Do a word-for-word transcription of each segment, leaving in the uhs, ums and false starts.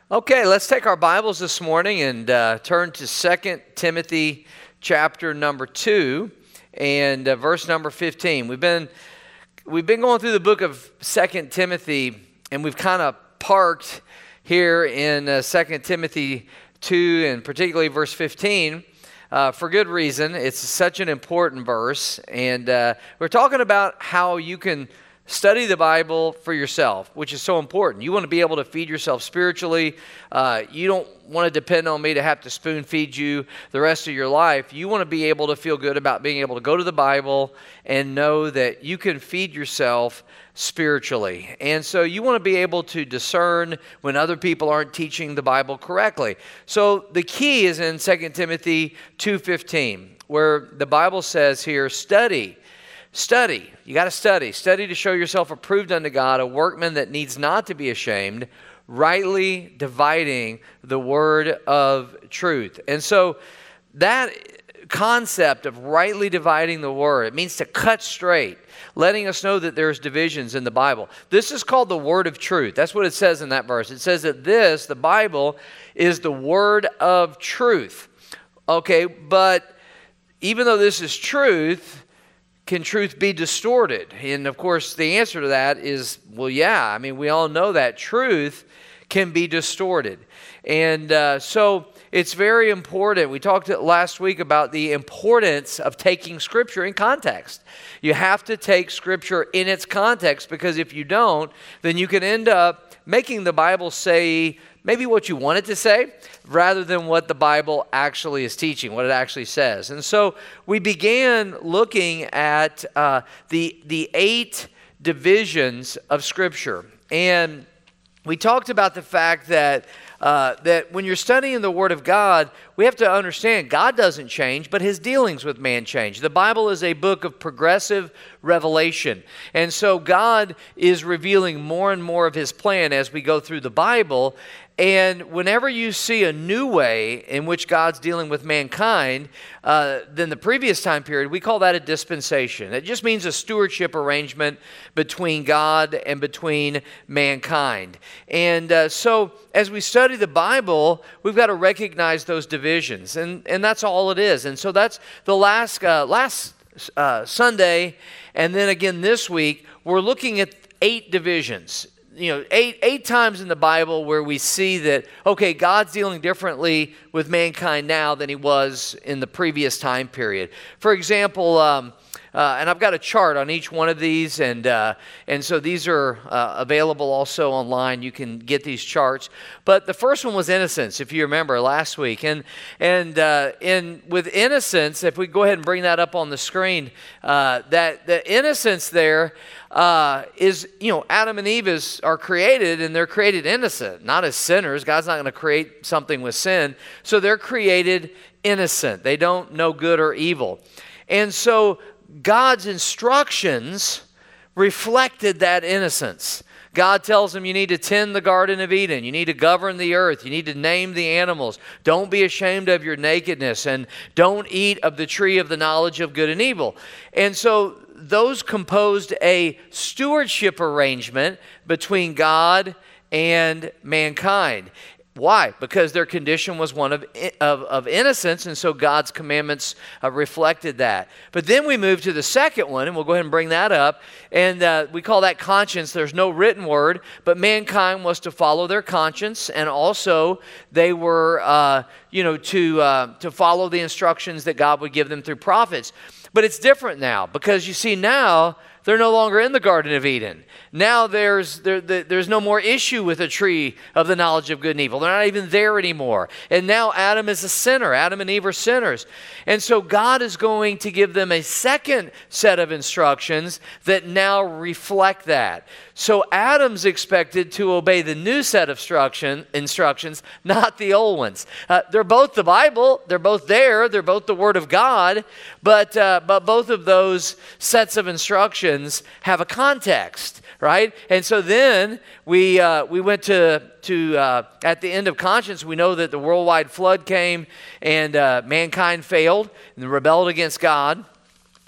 Okay, let's take our Bibles this morning and uh, turn to Second Timothy chapter number two and uh, verse number fifteen. We've been we've been going through the book of Second Timothy, and we've kind of parked here in uh, Second Timothy two, and particularly verse fifteen, uh, for good reason. It's such an important verse, and uh, we're talking about how you can study the Bible for yourself, which is so important. You want to be able to feed yourself spiritually. Uh, you don't want to depend on me to have to spoon feed you the rest of your life. You want to be able to feel good about being able to go to the Bible and know that you can feed yourself spiritually. And so you want to be able to discern when other people aren't teaching the Bible correctly. So the key is in Second Timothy two fifteen, where the Bible says here, study. Study. You got to study. Study to show yourself approved unto God, a workman that needs not to be ashamed, rightly dividing the word of truth. And so that concept of rightly dividing the word, it means to cut straight, letting us know that there's divisions in the Bible. This is called the word of truth. That's what it says in that verse. It says that this, the Bible, is the word of truth. Okay, but even though this is truth, can truth be distorted? And of course, the answer to that is, well, yeah. I mean, we all know that truth can be distorted. And uh, so it's very important. We talked last week about the importance of taking Scripture in context. You have to take Scripture in its context, because if you don't, then you can end up making the Bible say maybe what you want it to say, rather than what the Bible actually is teaching, what it actually says. And so we began looking at uh, the, the eight divisions of Scripture. And we talked about the fact that uh, that when you're studying the Word of God, we have to understand God doesn't change, but His dealings with man change. The Bible is a book of progressive revelation. And so God is revealing more and more of His plan as we go through the Bible. And whenever you see a new way in which God's dealing with mankind uh, than the previous time period, we call that a dispensation. It just means a stewardship arrangement between God and between mankind. And uh, so as we study the Bible, we've got to recognize those divisions. And, and that's all it is. And so that's the last, uh, last uh, Sunday, and then again this week, we're looking at eight divisions. You know, eight eight times in the Bible where we see that, okay, God's dealing differently with mankind now than He was in the previous time period. For example, um, uh, and I've got a chart on each one of these, and uh, and so these are uh, available also online. You can get these charts. But the first one was innocence, if you remember last week, and and uh, in with innocence, if we go ahead and bring that up on the screen, uh, that the innocence there. Uh, is, you know, Adam and Eve is, are created, and they're created innocent, not as sinners. God's not going to create something with sin. So they're created innocent. They don't know good or evil. And so God's instructions reflected that innocence. God tells them you need to tend the Garden of Eden. You need to govern the earth. You need to name the animals. Don't be ashamed of your nakedness, and don't eat of the tree of the knowledge of good and evil. And so those composed a stewardship arrangement between God and mankind. Why? Because their condition was one of, of, of innocence, and so God's commandments uh, reflected that. But then we move to the second one, and we'll go ahead and bring that up, and uh, we call that conscience. There's no written word, but mankind was to follow their conscience, and also they were, uh, you know, to uh, to follow the instructions that God would give them through prophets. But it's different now, because you see now they're no longer in the Garden of Eden. Now there's there, there's no more issue with a tree of the knowledge of good and evil. They're not even there anymore. And now Adam is a sinner. Adam and Eve are sinners. And so God is going to give them a second set of instructions that now reflect that. So Adam's expected to obey the new set of instruction, instructions, not the old ones. Uh, they're both the Bible. They're both there. They're both the Word of God. But, uh, but both of those sets of instructions have a context, right? And so then we uh, we went to, to uh, at the end of conscience, we know that the worldwide flood came, and uh, mankind failed and rebelled against God.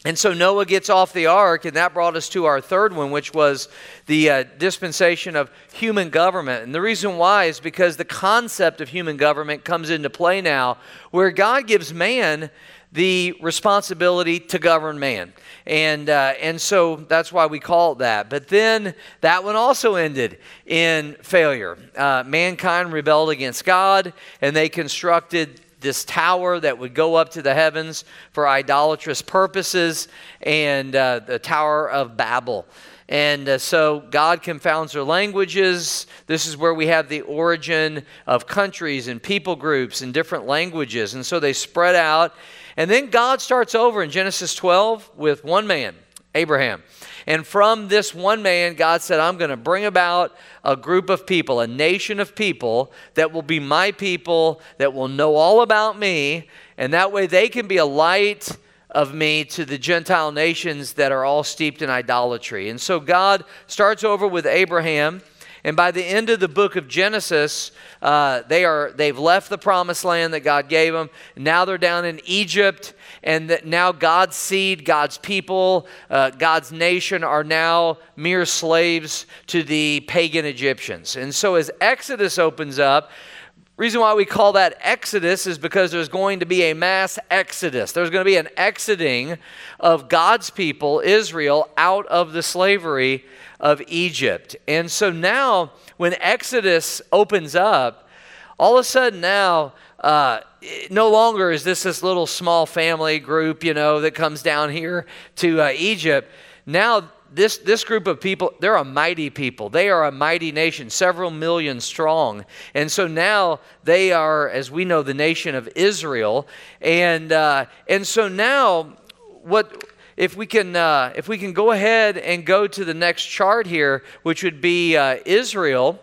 And so Noah gets off the ark, and that brought us to our third one, which was the uh, dispensation of human government. And the reason why is because the concept of human government comes into play now, where God gives man the responsibility to govern man. And uh, and so that's why we call it that. But then that one also ended in failure. Uh, mankind rebelled against God, and they constructed this tower that would go up to the heavens for idolatrous purposes, and uh, the Tower of Babel. And uh, so God confounds their languages. This is where we have the origin of countries and people groups and different languages. And so they spread out. And then God starts over in Genesis twelve with one man, Abraham. And from this one man, God said, I'm going to bring about a group of people, a nation of people that will be my people, that will know all about me, and that way they can be a light of me to the Gentile nations that are all steeped in idolatry. And so God starts over with Abraham, and by the end of the book of Genesis, uh, they are, they've left the promised land that God gave them. Now they're down in Egypt, and that now God's seed, God's people, uh, God's nation are now mere slaves to the pagan Egyptians. And so as Exodus opens up, reason why we call that Exodus is because there's going to be a mass exodus. There's going to be an exiting of God's people, Israel, out of the slavery of Egypt. And so now when Exodus opens up, all of a sudden now, uh, no longer is this this little small family group, you know, that comes down here to uh, Egypt. Now this this group of people, they're a mighty people. They are a mighty nation, several million strong. And so now they are, as we know, the nation of Israel. And uh, and so now what? If we can, uh, if we can go ahead and go to the next chart here, which would be uh, Israel.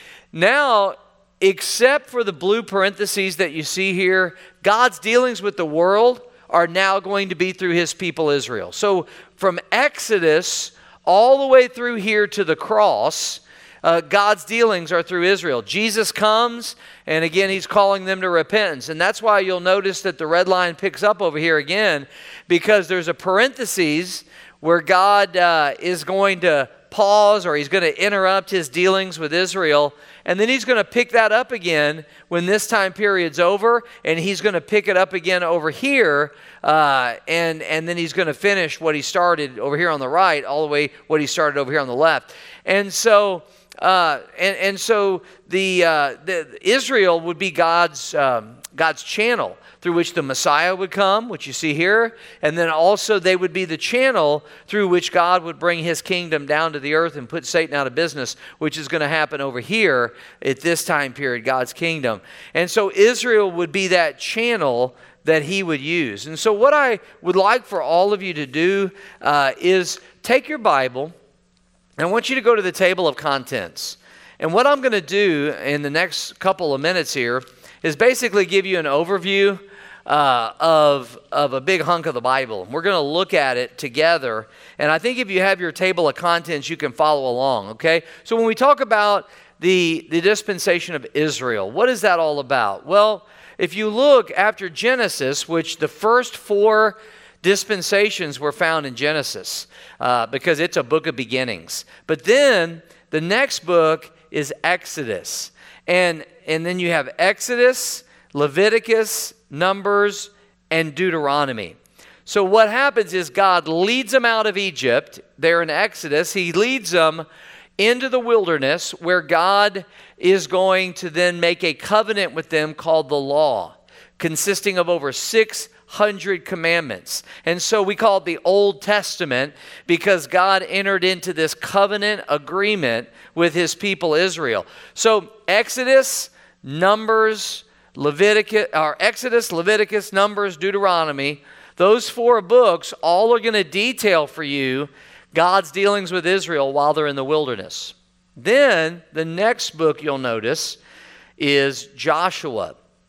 Now, except for the blue parentheses that you see here, God's dealings with the world are now going to be through his people Israel. So from Exodus all the way through here to the cross, Uh, God's dealings are through Israel. Jesus comes, and again, he's calling them to repentance. And that's why you'll notice that the red line picks up over here again, because there's a parenthesis where God uh, is going to pause, or he's going to interrupt his dealings with Israel. And then he's going to pick that up again when this time period's over, and he's going to pick it up again over here, uh, and, and then he's going to finish what he started over here on the right, all the way what he started over here on the left. And so... Uh, and, and so the, uh, the Israel would be God's um, God's channel through which the Messiah would come, which you see here, and then also they would be the channel through which God would bring his kingdom down to the earth and put Satan out of business, which is going to happen over here at this time period, God's kingdom. And so Israel would be that channel that he would use. And so what I would like for all of you to do uh, is take your Bible, and I want you to go to the table of contents. And what I'm going to do in the next couple of minutes here is basically give you an overview uh, of, of a big hunk of the Bible. We're going to look at it together. And I think if you have your table of contents, you can follow along, okay? So when we talk about the, the dispensation of Israel, what is that all about? Well, if you look after Genesis, which the first four dispensations were found in Genesis uh, because it's a book of beginnings. But then the next book is Exodus. And, and then you have Exodus, Leviticus, Numbers, and Deuteronomy. So what happens is God leads them out of Egypt. There in Exodus, he leads them into the wilderness where God is going to then make a covenant with them called the law, consisting of over six hundred commandments. And so we call it the Old Testament because God entered into this covenant agreement with his people Israel. So Exodus, Numbers, Leviticus, or Exodus, Leviticus, Numbers, Deuteronomy, those four books all are going to detail for you God's dealings with Israel while they're in the wilderness. Then the next book you'll notice is Joshua.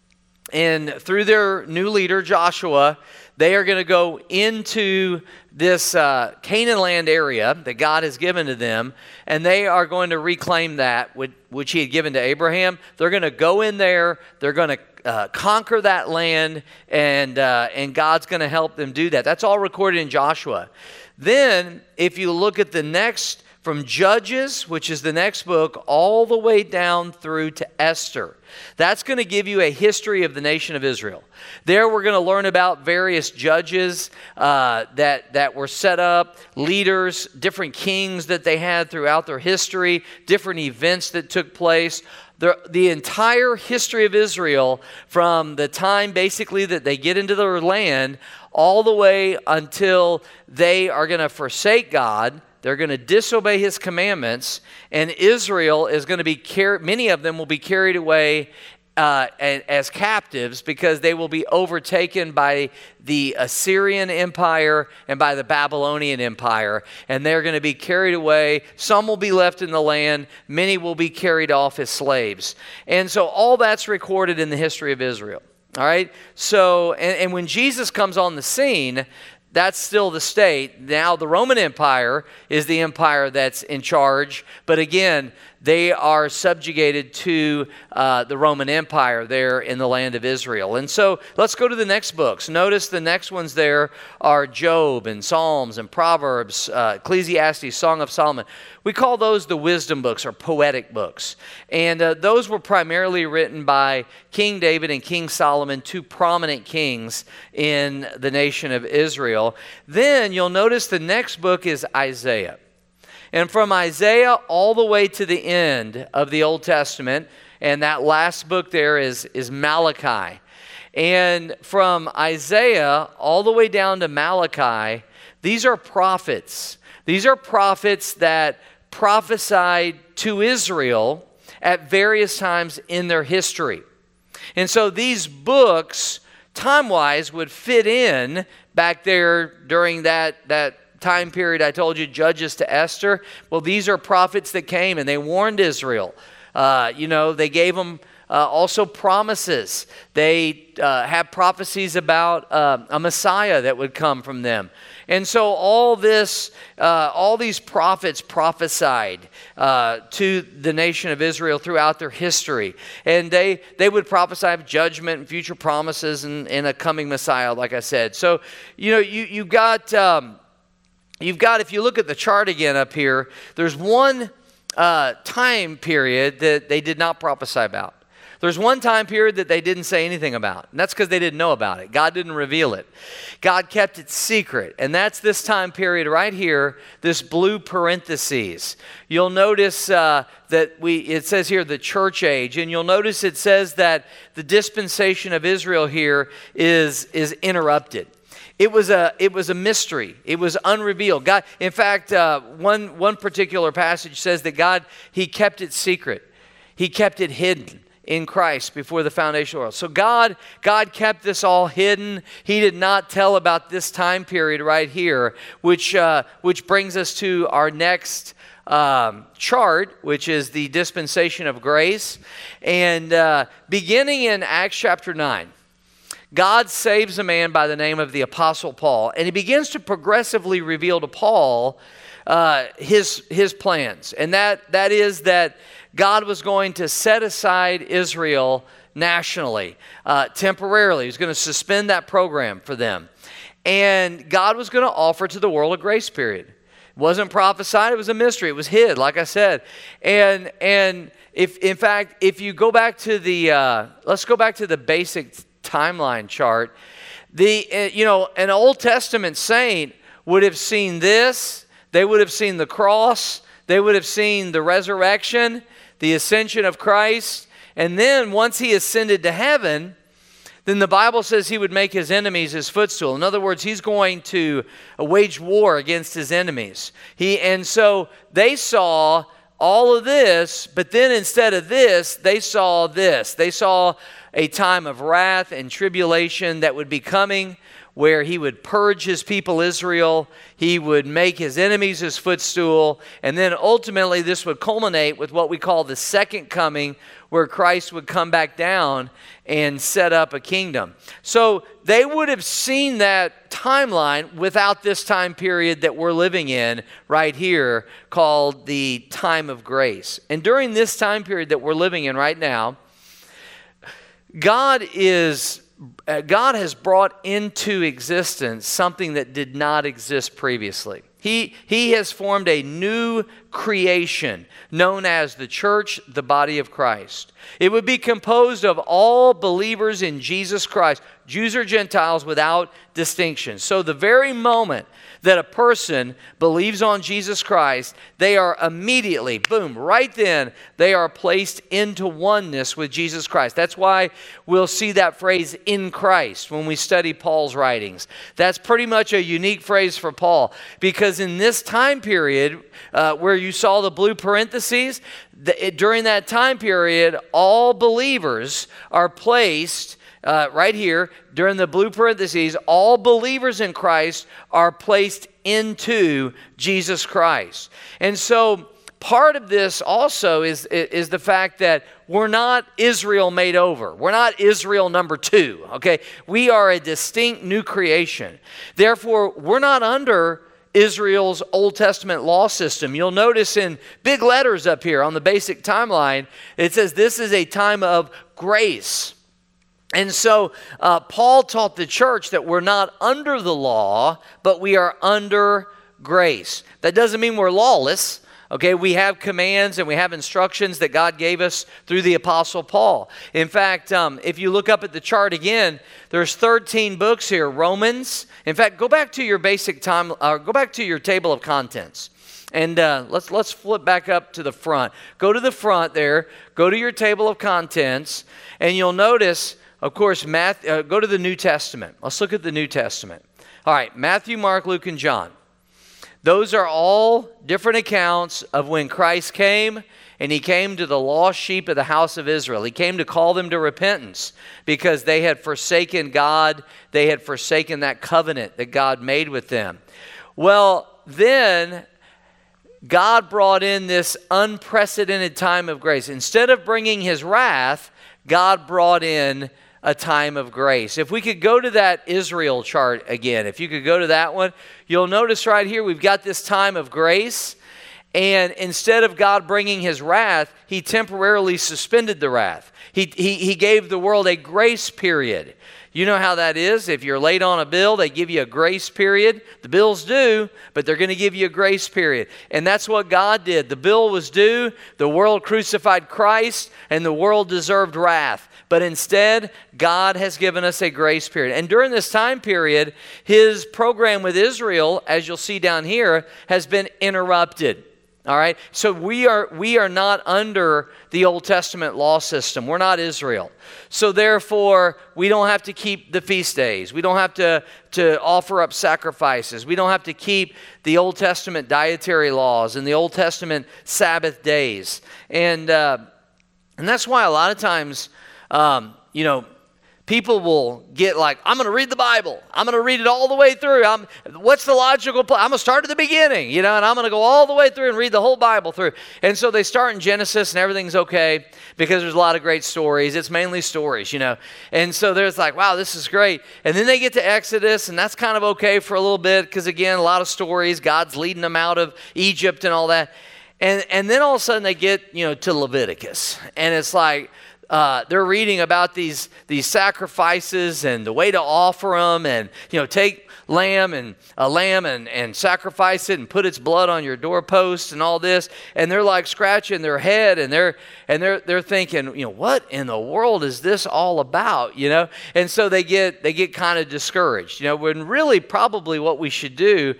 and through their new leader, Joshua, they are going to go into this uh, Canaan land area that God has given to them, and they are going to reclaim that which, which he had given to Abraham. They're going to go in there. They're going to uh, conquer that land, and, uh, and God's going to help them do that. That's all recorded in Joshua. Then, if you look at the next, from Judges, which is the next book, all the way down through to Esther, that's going to give you a history of the nation of Israel. There we're going to learn about various judges uh, that, that were set up, leaders, different kings that they had throughout their history, different events that took place. The, the entire history of Israel, from the time basically that they get into their land all the way until they are going to forsake God. They're going to disobey his commandments, and Israel is going to be carried, many of them will be carried away uh, as captives, because they will be overtaken by the Assyrian Empire and by the Babylonian Empire, and they're going to be carried away. Some will be left in the land. Many will be carried off as slaves. And so all that's recorded in the history of Israel. All right? So, and, and when Jesus comes on the scene, that's still the state. Now the Roman Empire is the empire that's in charge. But again, they are subjugated to uh, the Roman Empire there in the land of Israel. And so let's go to the next books. Notice the next ones there are Job and Psalms and Proverbs, uh, Ecclesiastes, Song of Solomon. We call those the wisdom books or poetic books. And uh, those were primarily written by King David and King Solomon, two prominent kings in the nation of Israel. Then you'll notice the next book is Isaiah. And from Isaiah all the way to the end of the Old Testament, and that last book there is, is Malachi. And from Isaiah all the way down to Malachi, these are prophets. These are prophets that prophesied to Israel at various times in their history. And so these books, time-wise, would fit in back there during that, that time period I told you, Judges to Esther. Well, these are prophets that came and they warned Israel. Uh, you know, they gave them uh, also promises. They uh, have prophecies about uh, a Messiah that would come from them. And so all this, uh, all these prophets prophesied uh, to the nation of Israel throughout their history. And they, they would prophesy of judgment and future promises and, and a coming Messiah, like I said. So, you know, you, you got... Um, You've got, if you look at the chart again up here, there's one uh, time period that they did not prophesy about. There's one time period that they didn't say anything about, and that's because they didn't know about it. God didn't reveal it. God kept it secret, and that's this time period right here, this blue parentheses. You'll notice uh, that we it says here the church age, and you'll notice it says that the dispensation of Israel here is, is interrupted. It was a it was a mystery. It was unrevealed. God, in fact, uh, one one particular passage says that God, He kept it secret. He kept it hidden in Christ before the foundation of the world. So God, God kept this all hidden. He did not tell about this time period right here, which uh, which brings us to our next um, chart, which is the dispensation of grace, and uh, beginning in Acts chapter nine. God saves a man by the name of the Apostle Paul, and he begins to progressively reveal to Paul uh, his, his plans. And that, that is that God was going to set aside Israel nationally, uh, temporarily. He was going to suspend that program for them. And God was going to offer to the world a grace period. It wasn't prophesied, it was a mystery. It was hid, like I said. And, and if in fact, if you go back to the, uh, let's go back to the basic timeline chart. The uh, you know, an Old Testament saint would have seen this. They would have seen the cross. They would have seen the resurrection, the ascension of Christ. And then once he ascended to heaven, then the Bible says he would make his enemies his footstool. In other words, he's going to wage war against his enemies. He and so they saw all of this, but then instead of this, they saw this. They saw a time of wrath and tribulation that would be coming, where he would purge his people Israel, he would make his enemies his footstool, and then ultimately this would culminate with what we call the second coming, where Christ would come back down and set up a kingdom. So they would have seen that timeline without this time period that we're living in right here called the time of grace. And during this time period that we're living in right now, God is God has brought into existence something that did not exist previously. He, he has formed a new creation known as the church, the body of Christ. It would be composed of all believers in Jesus Christ, Jews or Gentiles, without distinction. So the very moment that a person believes on Jesus Christ, they are immediately, boom, right then, they are placed into oneness with Jesus Christ. That's why we'll see that phrase, in Christ, when we study Paul's writings. That's pretty much a unique phrase for Paul, because in this time period uh, where you saw the blue parentheses, the, it, during that time period, all believers are placed Uh, right here, during the blue parentheses, all believers in Christ are placed into Jesus Christ. And so part of this also is, is the fact that we're not Israel made over. We're not Israel number two, okay? We are a distinct new creation. Therefore, we're not under Israel's Old Testament law system. You'll notice in big letters up here on the basic timeline, it says this is a time of grace. And so uh, Paul taught the church that we're not under the law, but we are under grace. That doesn't mean we're lawless. Okay, we have commands and we have instructions that God gave us through the Apostle Paul. In fact, um, if you look up at the chart again, there's thirteen books here. Romans. In fact, go back to your basic time, uh, go back to your table of contents. And uh, let's let's flip back up to the front. Go to the front there. Go to your table of contents, and you'll notice, of course, Matthew, uh, go to the New Testament. Let's look at the New Testament. All right, Matthew, Mark, Luke, and John. Those are all different accounts of when Christ came, and he came to the lost sheep of the house of Israel. He came to call them to repentance because they had forsaken God. They had forsaken that covenant that God made with them. Well, then God brought in this unprecedented time of grace. Instead of bringing his wrath, God brought in a time of grace. If we could go to that Israel chart again, if you could go to that one, you'll notice right here we've got this time of grace, and instead of God bringing his wrath, he temporarily suspended the wrath. He, he, he gave the world a grace period. You know how that is. If you're late on a bill, they give you a grace period. The bill's due, but they're going to give you a grace period. And that's what God did. The bill was due, the world crucified Christ, and the world deserved wrath. But instead, God has given us a grace period. And during this time period, his program with Israel, as you'll see down here, has been interrupted. All right? So we are we are not under the Old Testament law system. We're not Israel. So therefore, we don't have to keep the feast days. We don't have to, to offer up sacrifices. We don't have to keep the Old Testament dietary laws and the Old Testament Sabbath days. And, uh, and that's why a lot of times, um, you know, people will get like, I'm going to read the Bible. I'm going to read it all the way through. I'm, what's the logical plan? I'm going to start at the beginning, you know, and I'm going to go all the way through and read the whole Bible through. And so they start in Genesis and everything's okay because there's a lot of great stories. It's mainly stories, you know. And so there's like, wow, this is great. And then they get to Exodus, and that's kind of okay for a little bit because, again, a lot of stories. God's leading them out of Egypt and all that. And, and then all of a sudden they get, you know, to Leviticus. And it's like, Uh, they're reading about these these sacrifices and the way to offer them, and you know, take lamb and a lamb and, and sacrifice it and put its blood on your doorpost and all this, and they're like scratching their head and they're and they're they're thinking, you know, what in the world is this all about, you know? And so they get they get kind of discouraged, you know. When really probably what we should do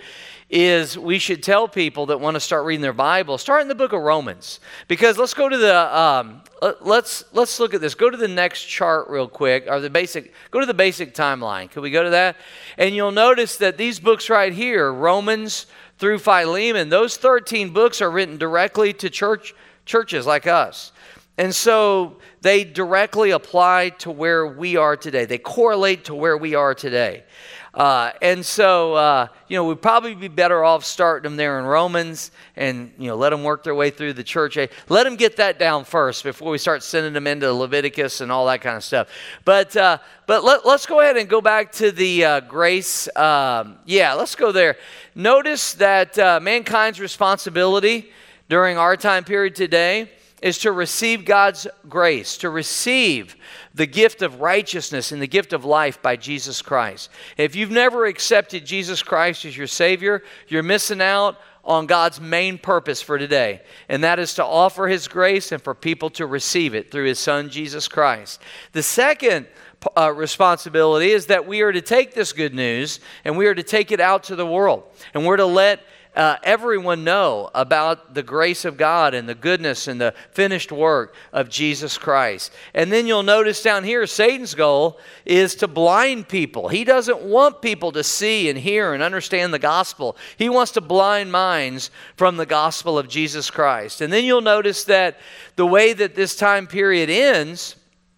is we should tell people that want to start reading their Bible, start in the book of Romans. Because let's go to the, um, let's let's look at this. Go to the next chart real quick, or the basic, go to the basic timeline. Can we go to that? And you'll notice that these books right here, Romans through Philemon, those thirteen books are written directly to church churches like us. And so they directly apply to where we are today. They correlate to where we are today. Uh, and so, uh, you know, we'd probably be better off starting them there in Romans and, you know, let them work their way through the church. Let them get that down first before we start sending them into Leviticus and all that kind of stuff. But uh, but let, let's go ahead and go back to the uh, grace. Um, yeah, let's go there. Notice that uh, mankind's responsibility during our time period today is to receive God's grace, to receive the gift of righteousness and the gift of life by Jesus Christ. If you've never accepted Jesus Christ as your Savior, you're missing out on God's main purpose for today, and that is to offer His grace and for people to receive it through His Son, Jesus Christ. The second uh, responsibility is that we are to take this good news and we are to take it out to the world, and we're to let Uh, everyone know about the grace of God and the goodness and the finished work of Jesus Christ. And then you'll notice down here, Satan's goal is to blind people. He doesn't want people to see and hear and understand the gospel. He wants to blind minds from the gospel of Jesus Christ. And then you'll notice that the way that this time period ends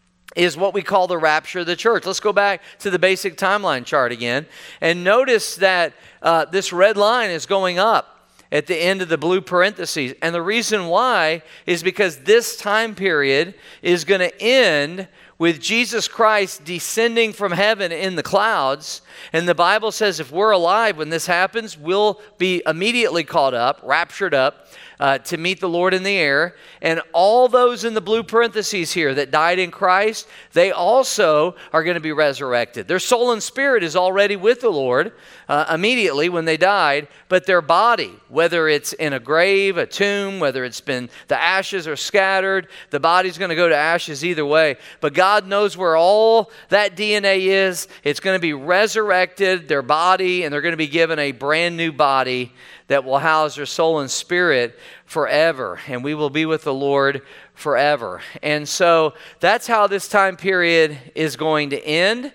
is what we call the rapture of the church. Let's go back to the basic timeline chart again. And notice that uh, this red line is going up at the end of the blue parentheses. And the reason why is because this time period is going to end with Jesus Christ descending from heaven in the clouds. And the Bible says if we're alive when this happens, we'll be immediately caught up, raptured up, Uh, to meet the Lord in the air. And all those in the blue parentheses here that died in Christ, they also are going to be resurrected. Their soul and spirit is already with the Lord uh, immediately when they died, but their body, whether it's in a grave, a tomb, whether it's been the ashes are scattered, the body's going to go to ashes either way. But God knows where all that D N A is. It's going to be resurrected, their body, and they're going to be given a brand new body that will house their soul and spirit forever, and we will be with the Lord forever. And so that's how this time period is going to end.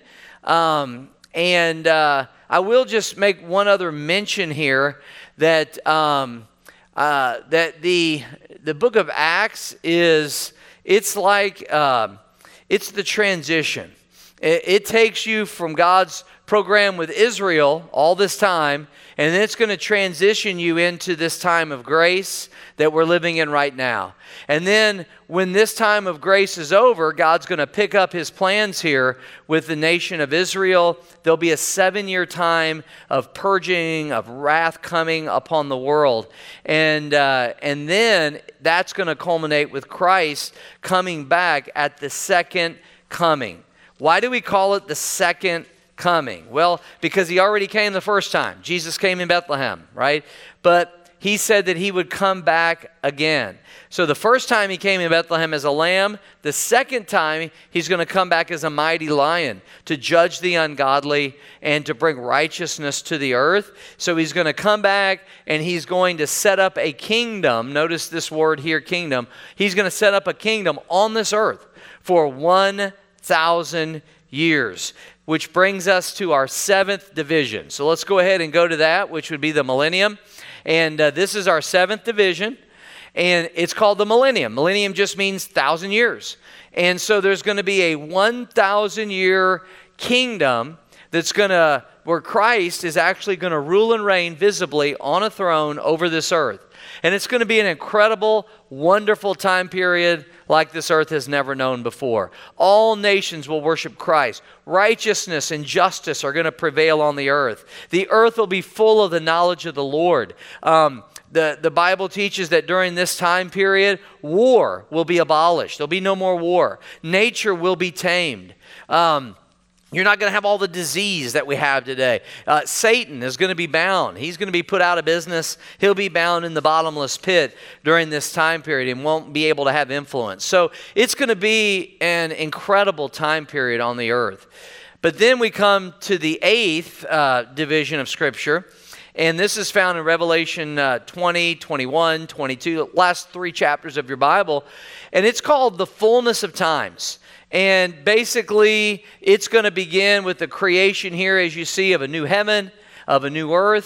Um, and uh, I will just make one other mention here that um, uh, that the the book of Acts is it's like uh, it's the transition. It, it takes you from God's program with Israel all this time, and then it's going to transition you into this time of grace that we're living in right now. And then when this time of grace is over, God's going to pick up His plans here with the nation of Israel. There'll be a seven-year time of purging, of wrath coming upon the world. And, uh, and then that's going to culminate with Christ coming back at the second coming. Why do we call it the second coming? Well, because He already came the first time. Jesus came in Bethlehem, right? But He said that He would come back again. So the first time He came in Bethlehem as a lamb, the second time He's going to come back as a mighty lion to judge the ungodly and to bring righteousness to the earth. So He's going to come back and He's going to set up a kingdom. Notice this word here, kingdom. He's going to set up a kingdom on this earth for one thousand years. Which brings us to our seventh division. So let's go ahead and go to that, which would be the millennium. And uh, this is our seventh division. And it's called the millennium. Millennium just means thousand years. And so there's going to be a one thousand year kingdom that's going to, where Christ is actually going to rule and reign visibly on a throne over this earth. And it's going to be an incredible, wonderful time period like this earth has never known before. All nations will worship Christ. Righteousness and justice are going to prevail on the earth. The earth will be full of the knowledge of the Lord. Um, the, the Bible teaches that during this time period, war will be abolished. There'll be no more war. Nature will be tamed. Um, You're not going to have all the disease that we have today. Uh, Satan is going to be bound. He's going to be put out of business. He'll be bound in the bottomless pit during this time period and won't be able to have influence. So it's going to be an incredible time period on the earth. But then we come to the eighth uh, division of Scripture. And this is found in Revelation uh, twenty, twenty-one, twenty-two, the last three chapters of your Bible. And it's called the fullness of times. And basically, it's going to begin with the creation here, as you see, of a new heaven, of a new earth.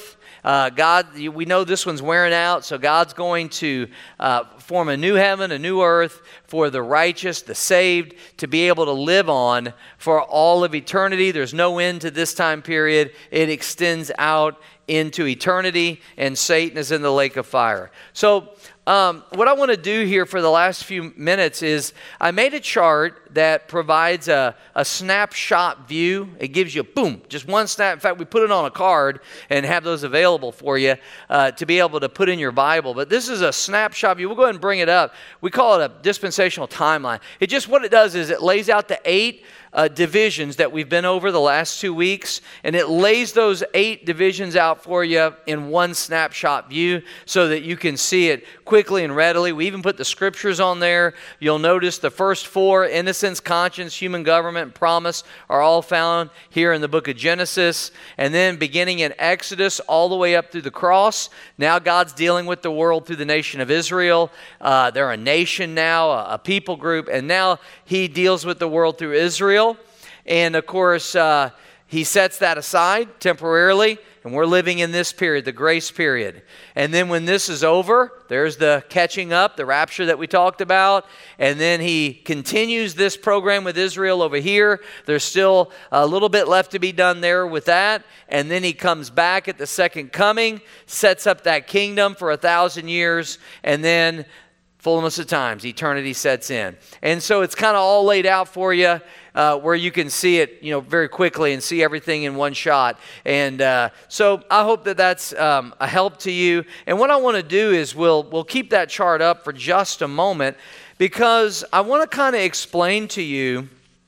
Uh, God, we know this one's wearing out, so God's going to uh, form a new heaven, a new earth for the righteous, the saved, to be able to live on for all of eternity. There's no end to this time period. It extends out into eternity, and Satan is in the lake of fire. So um, what I want to do here for the last few minutes is I made a chart that provides a, a snapshot view. It gives you, boom, just one snap. In fact, we put it on a card and have those available for you uh, to be able to put in your Bible. But this is a snapshot view. We'll go ahead and bring it up. We call it a dispensational timeline. It just, what it does is it lays out the eight Uh, divisions that we've been over the last two weeks, and it lays those eight divisions out for you in one snapshot view so that you can see it quickly and readily. We even put the scriptures on there. You'll notice the first four, innocence, conscience, human government, and promise, are all found here in the book of Genesis. And then beginning in Exodus all the way up through the cross, now God's dealing with the world through the nation of Israel. Uh, they're a nation now, a, a people group, and now he deals with the world through Israel. And of course, uh, he sets that aside temporarily, and we're living in this period, the grace period. And then when this is over, there's the catching up, the rapture that we talked about. And then he continues this program with Israel over here. There's still a little bit left to be done there with that. And then he comes back at the second coming, sets up that kingdom for a thousand years, and then fullness of times, eternity sets in. And so it's kind of all laid out for you uh, where you can see it, you know, very quickly and see everything in one shot. And uh, so I hope that that's um, a help to you. And what I want to do is we'll we'll keep that chart up for just a moment, because I want to kind of explain to you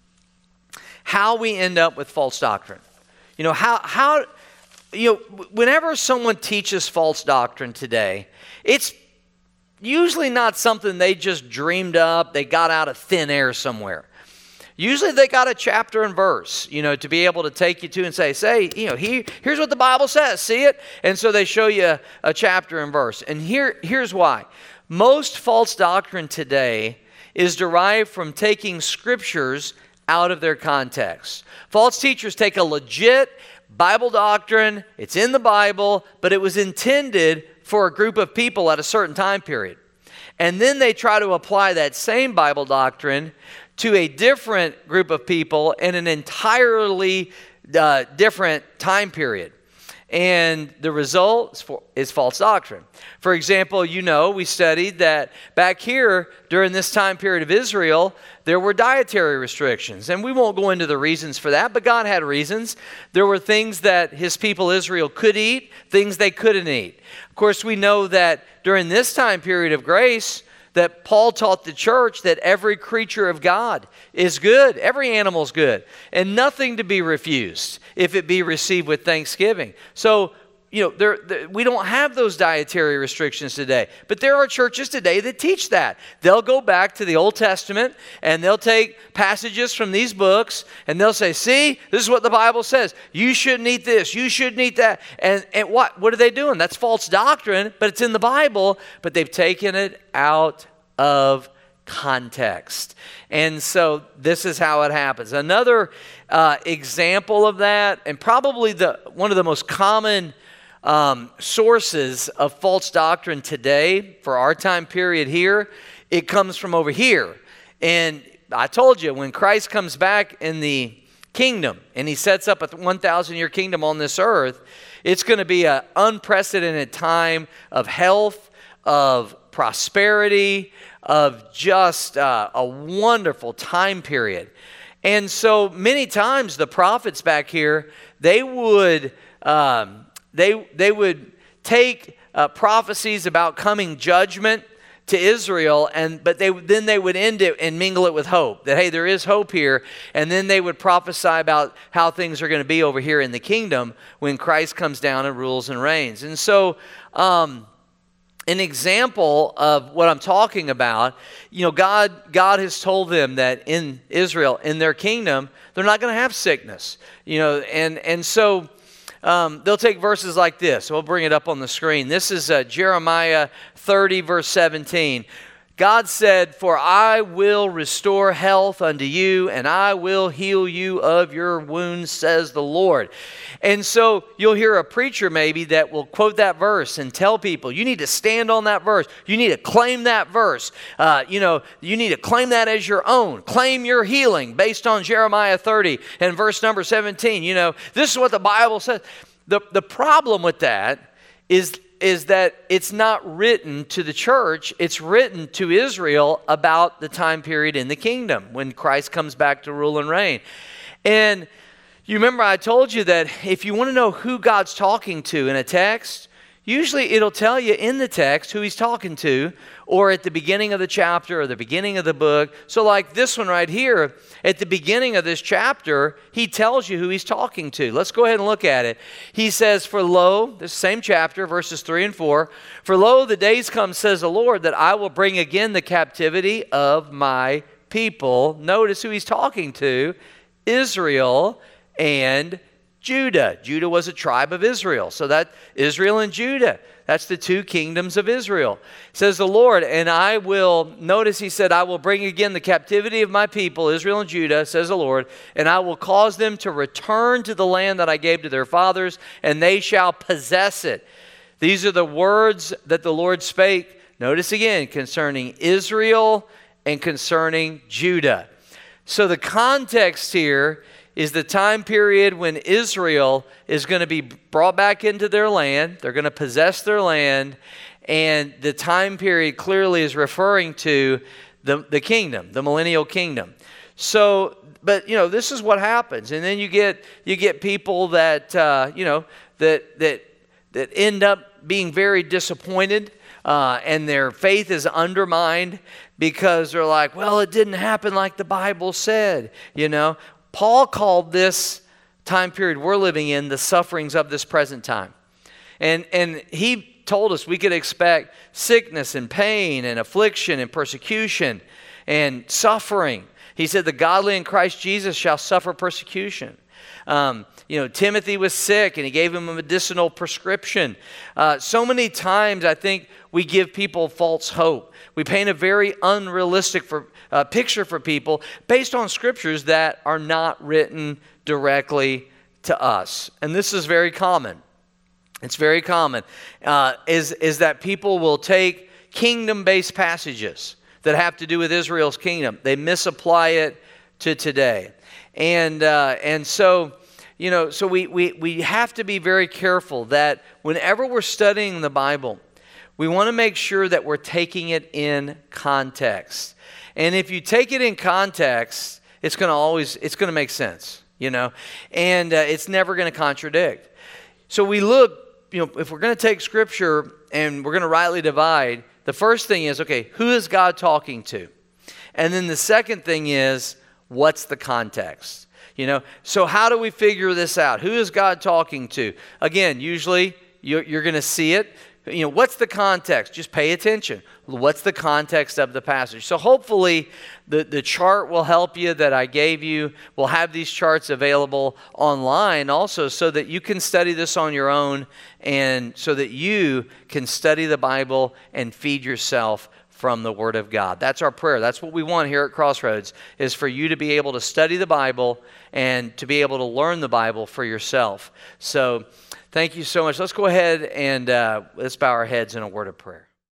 how we end up with false doctrine. You know, how how you know, whenever someone teaches false doctrine today, it's usually not something they just dreamed up, they got out of thin air somewhere. Usually they got a chapter and verse, you know, to be able to take you to and say, say, you know, he, here's what the Bible says, see it? And so they show you a, a chapter and verse. And here, here's why. Most false doctrine today is derived from taking scriptures out of their context. False teachers take a legit Bible doctrine, it's in the Bible, but it was intended for a group of people at a certain time period. And then they try to apply that same Bible doctrine to a different group of people in an entirely uh, different time period. And the result is false doctrine. For example, you know, we studied that back here during this time period of Israel, there were dietary restrictions. And we won't go into the reasons for that, but God had reasons. There were things that his people Israel could eat, things they couldn't eat. Of course, we know that during this time period of grace, that Paul taught the church that every creature of God is good. Every animal is good. And nothing to be refused if it be received with thanksgiving. So, you know, there, there, we don't have those dietary restrictions today. But there are churches today that teach that. They'll go back to the Old Testament and they'll take passages from these books and they'll say, see, this is what the Bible says. You shouldn't eat this. You shouldn't eat that. And, and what? What are they doing? That's false doctrine, but it's in the Bible, but they've taken it out of context. And so this is how it happens. Another uh, example of that, and probably the one of the most common Um, sources of false doctrine today for our time period here, it comes from over here. And I told you, when Christ comes back in the kingdom and he sets up a one thousand year kingdom on this earth, it's going to be an unprecedented time of health, of prosperity, of just uh, a wonderful time period. And so many times the prophets back here, they would um, They, they would take uh, prophecies about coming judgment to Israel, and but they then they would end it and mingle it with hope. That, hey, there is hope here. And then they would prophesy about how things are going to be over here in the kingdom when Christ comes down and rules and reigns. And so um, an example of what I'm talking about, you know, God, God has told them that in Israel, in their kingdom, they're not going to have sickness. You know, and, and so... Um, they'll take verses like this. We'll bring it up on the screen. This is uh, Jeremiah thirty, verse seventeen. God said, "For I will restore health unto you, and I will heal you of your wounds, says the Lord." And so you'll hear a preacher maybe that will quote that verse and tell people, you need to stand on that verse. You need to claim that verse. Uh, you know, you need to claim that as your own. Claim your healing based on Jeremiah thirty and verse number seventeen. You know, this is what the Bible says. The, the problem with that is is that it's not written to the church, it's written to Israel about the time period in the kingdom when Christ comes back to rule and reign. And you remember I told you that if you want to know who God's talking to in a text, usually it'll tell you in the text who he's talking to, or at the beginning of the chapter or the beginning of the book. So like this one right here, at the beginning of this chapter, he tells you who he's talking to. Let's go ahead and look at it. He says, "For lo," this same chapter, verses three and four, "For lo, the days come, says the Lord, that I will bring again the captivity of my people." Notice who he's talking to: Israel and Judah. Judah was a tribe of Israel. So that Israel and Judah, that's the two kingdoms of Israel. Says the Lord, "And I will," notice he said, "I will bring again the captivity of my people, Israel and Judah, says the Lord, and I will cause them to return to the land that I gave to their fathers, and they shall possess it." These are the words that the Lord spake, notice again, concerning Israel and concerning Judah. So the context here is the time period when Israel is going to be brought back into their land. They're going to possess their land. And the time period clearly is referring to the, the kingdom, the millennial kingdom. So, but, you know, this is what happens. And then you get you get people that, uh, you know, that, that, that end up being very disappointed. Uh, and their faith is undermined because they're like, well, it didn't happen like the Bible said, you know. Paul called this time period we're living in the sufferings of this present time. And, and he told us we could expect sickness and pain and affliction and persecution and suffering. He said the godly in Christ Jesus shall suffer persecution. Um, you know, Timothy was sick and he gave him a medicinal prescription. Uh, so many times I think we give people false hope. We paint a very unrealistic for, uh, picture for people based on scriptures that are not written directly to us. And this is very common. It's very common, uh, is, is that people will take kingdom-based passages that have to do with Israel's kingdom. They misapply it to today. And uh, and so, you know, so we, we, we have to be very careful that whenever we're studying the Bible, we want to make sure that we're taking it in context. And if you take it in context, it's going to always, it's going to make sense, you know, and uh, it's never going to contradict. So we look, you know, if we're going to take Scripture and we're going to rightly divide, the first thing is, okay, who is God talking to? And then the second thing is, what's the context? You know, so how do we figure this out? Who is God talking to? Again, usually you're, you're going to see it. You know, what's the context? Just pay attention. What's the context of the passage? So hopefully the, the chart will help you that I gave you. We'll have these charts available online also so that you can study this on your own and so that you can study the Bible and feed yourself from the Word of God. That's our prayer. That's what we want here at Crossroads, is for you to be able to study the Bible and to be able to learn the Bible for yourself. So thank you so much. Let's go ahead and uh, let's bow our heads in a word of prayer.